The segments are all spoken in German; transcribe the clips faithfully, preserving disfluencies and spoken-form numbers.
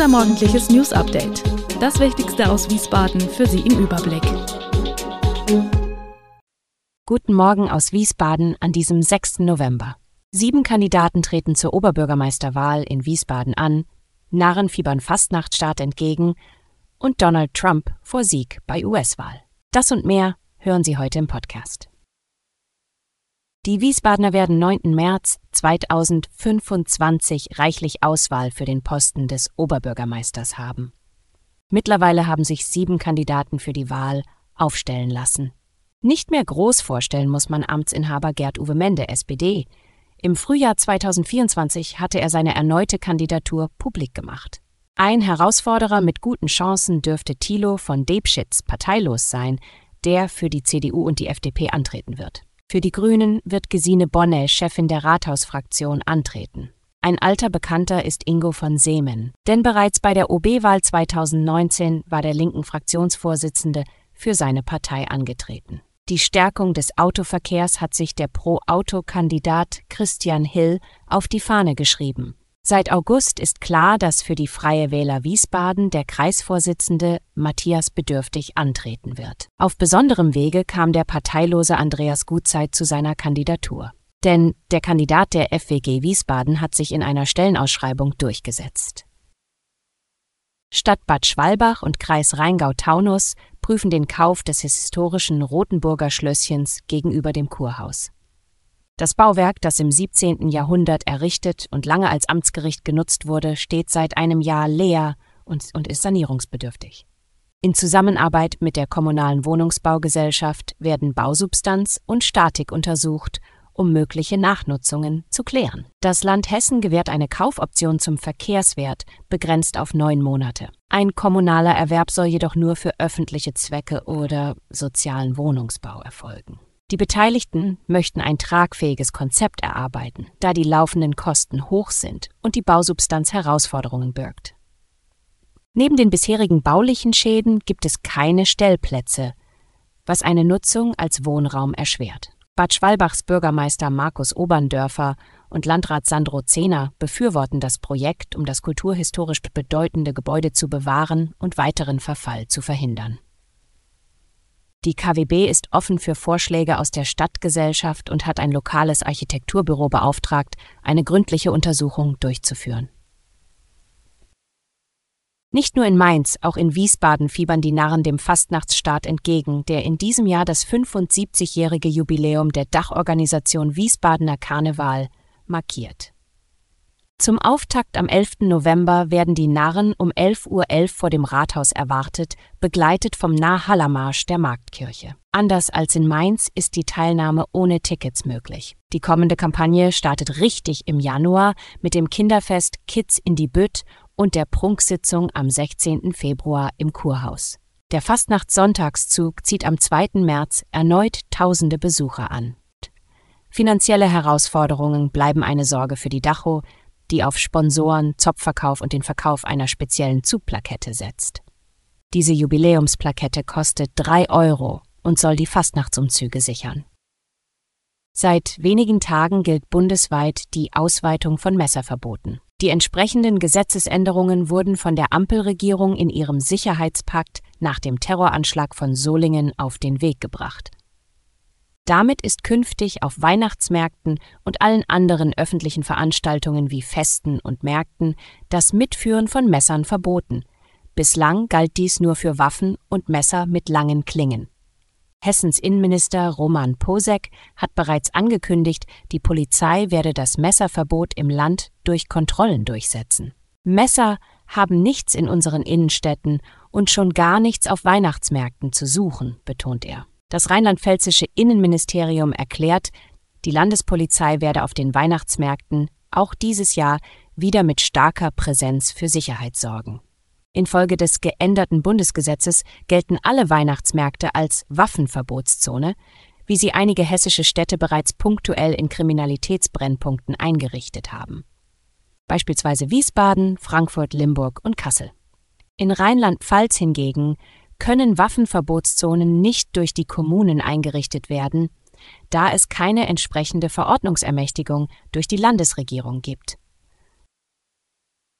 Unser morgendliches News-Update. Das Wichtigste aus Wiesbaden für Sie im Überblick. Guten Morgen aus Wiesbaden an diesem sechsten November. Sieben Kandidaten treten zur Oberbürgermeisterwahl in Wiesbaden an, Narren fiebern Fastnachtsstart entgegen und Donald Trump vor Sieg bei U S-Wahl. Das und mehr hören Sie heute im Podcast. Die Wiesbadener werden neunten März zweitausendfünfundzwanzig reichlich Auswahl für den Posten des Oberbürgermeisters haben. Mittlerweile haben sich sieben Kandidaten für die Wahl aufstellen lassen. Nicht mehr groß vorstellen muss man Amtsinhaber Gerd-Uwe Mende, S P D. Im Frühjahr zweitausendvierundzwanzig hatte er seine erneute Kandidatur publik gemacht. Ein Herausforderer mit guten Chancen dürfte Thilo von Debschitz parteilos sein, der für die C D U und die F D P antreten wird. Für die Grünen wird Gesine Bonne, Chefin der Rathausfraktion, antreten. Ein alter Bekannter ist Ingo von Seemen, denn bereits bei der O B-Wahl zweitausendneunzehn war der linken Fraktionsvorsitzende für seine Partei angetreten. Die Stärkung des Autoverkehrs hat sich der Pro-Auto-Kandidat Christian Hill auf die Fahne geschrieben. Seit August ist klar, dass für die Freie Wähler Wiesbaden der Kreisvorsitzende Matthias Bedürftig antreten wird. Auf besonderem Wege kam der parteilose Andreas Gutzeit zu seiner Kandidatur. Denn der Kandidat der F W G Wiesbaden hat sich in einer Stellenausschreibung durchgesetzt. Stadt Bad Schwalbach und Kreis Rheingau-Taunus prüfen den Kauf des historischen Rothenburger Schlösschens gegenüber dem Kurhaus. Das Bauwerk, das im siebzehnten Jahrhundert errichtet und lange als Amtsgericht genutzt wurde, steht seit einem Jahr leer und, und ist sanierungsbedürftig. In Zusammenarbeit mit der Kommunalen Wohnungsbaugesellschaft werden Bausubstanz und Statik untersucht, um mögliche Nachnutzungen zu klären. Das Land Hessen gewährt eine Kaufoption zum Verkehrswert, begrenzt auf neun Monate. Ein kommunaler Erwerb soll jedoch nur für öffentliche Zwecke oder sozialen Wohnungsbau erfolgen. Die Beteiligten möchten ein tragfähiges Konzept erarbeiten, da die laufenden Kosten hoch sind und die Bausubstanz Herausforderungen birgt. Neben den bisherigen baulichen Schäden gibt es keine Stellplätze, was eine Nutzung als Wohnraum erschwert. Bad Schwalbachs Bürgermeister Markus Oberndörfer und Landrat Sandro Zehner befürworten das Projekt, um das kulturhistorisch bedeutende Gebäude zu bewahren und weiteren Verfall zu verhindern. Die K W B ist offen für Vorschläge aus der Stadtgesellschaft und hat ein lokales Architekturbüro beauftragt, eine gründliche Untersuchung durchzuführen. Nicht nur in Mainz, auch in Wiesbaden fiebern die Narren dem Fastnachtsstart entgegen, der in diesem Jahr das fünfundsiebzigjährige Jubiläum der Dachorganisation Wiesbadener Karneval markiert. Zum Auftakt am elften November werden die Narren um elf Uhr elf vor dem Rathaus erwartet, begleitet vom Narrhallermarsch der Marktkirche. Anders als in Mainz ist die Teilnahme ohne Tickets möglich. Die kommende Kampagne startet richtig im Januar mit dem Kinderfest Kids in die Bütt und der Prunksitzung am sechzehnten Februar im Kurhaus. Der Fastnachtssonntagszug zieht am zweiten März erneut tausende Besucher an. Finanzielle Herausforderungen bleiben eine Sorge für die Dacho, die auf Sponsoren, Zopfverkauf und den Verkauf einer speziellen Zugplakette setzt. Diese Jubiläumsplakette kostet drei Euro und soll die Fastnachtsumzüge sichern. Seit wenigen Tagen gilt bundesweit die Ausweitung von Messerverboten. Die entsprechenden Gesetzesänderungen wurden von der Ampelregierung in ihrem Sicherheitspakt nach dem Terroranschlag von Solingen auf den Weg gebracht. Damit ist künftig auf Weihnachtsmärkten und allen anderen öffentlichen Veranstaltungen wie Festen und Märkten das Mitführen von Messern verboten. Bislang galt dies nur für Waffen und Messer mit langen Klingen. Hessens Innenminister Roman Posek hat bereits angekündigt, die Polizei werde das Messerverbot im Land durch Kontrollen durchsetzen. Messer haben nichts in unseren Innenstädten und schon gar nichts auf Weihnachtsmärkten zu suchen, betont er. Das rheinland-pfälzische Innenministerium erklärt, die Landespolizei werde auf den Weihnachtsmärkten auch dieses Jahr wieder mit starker Präsenz für Sicherheit sorgen. Infolge des geänderten Bundesgesetzes gelten alle Weihnachtsmärkte als Waffenverbotszone, wie sie einige hessische Städte bereits punktuell in Kriminalitätsbrennpunkten eingerichtet haben. Beispielsweise Wiesbaden, Frankfurt, Limburg und Kassel. In Rheinland-Pfalz hingegen können Waffenverbotszonen nicht durch die Kommunen eingerichtet werden, da es keine entsprechende Verordnungsermächtigung durch die Landesregierung gibt.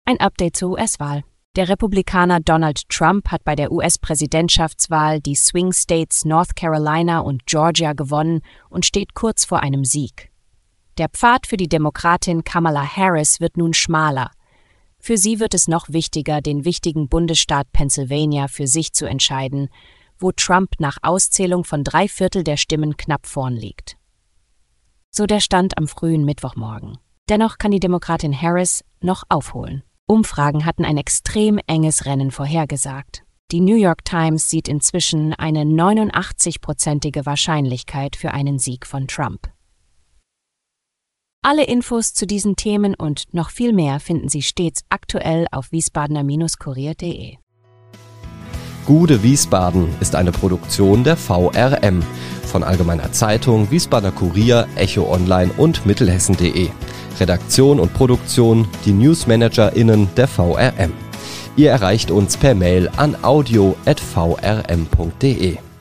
Ein Update zur U S-Wahl. Der Republikaner Donald Trump hat bei der U S-Präsidentschaftswahl die Swing States North Carolina und Georgia gewonnen und steht kurz vor einem Sieg. Der Pfad für die Demokratin Kamala Harris wird nun schmaler. Für sie wird es noch wichtiger, den wichtigen Bundesstaat Pennsylvania für sich zu entscheiden, wo Trump nach Auszählung von drei Viertel der Stimmen knapp vorn liegt. So der Stand am frühen Mittwochmorgen. Dennoch kann die Demokratin Harris noch aufholen. Umfragen hatten ein extrem enges Rennen vorhergesagt. Die New York Times sieht inzwischen eine neunundachtzig-prozentige Wahrscheinlichkeit für einen Sieg von Trump. Alle Infos zu diesen Themen und noch viel mehr finden Sie stets aktuell auf wiesbadener Kurier punkt de. Gude Wiesbaden ist eine Produktion der V R M von Allgemeiner Zeitung, Wiesbadener Kurier, Echo Online und Mittelhessen punkt de. Redaktion und Produktion, die NewsmanagerInnen der V R M. Ihr erreicht uns per Mail an audio at v r m punkt de.